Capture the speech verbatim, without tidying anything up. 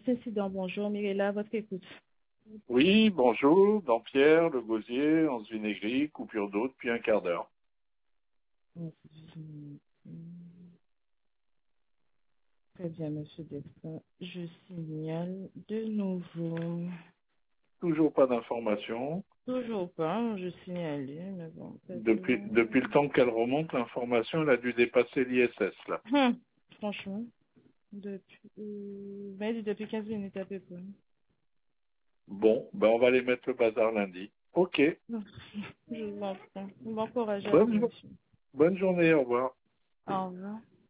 service incident. Bonjour, Mirella, à votre écoute. Oui, bonjour, dans Pierre, Le Gosier, Anse Vinaigrie, coupure d'eau depuis un quart d'heure. Très bien, monsieur Destin. Je signale de nouveau. Toujours pas d'information. Toujours pas, je signale, mais bon, peut-être Depuis, que- depuis le temps qu'elle remonte, l'information, elle a dû dépasser l'I S S, là. Hum, franchement, depuis, euh, ben, depuis quinze minutes à peu près. Bon, ben on va aller mettre le bazar lundi. Ok. Je vous en prie. Bon courage à vous, Bonne, jo- monsieur. bonne journée, au revoir. Au revoir.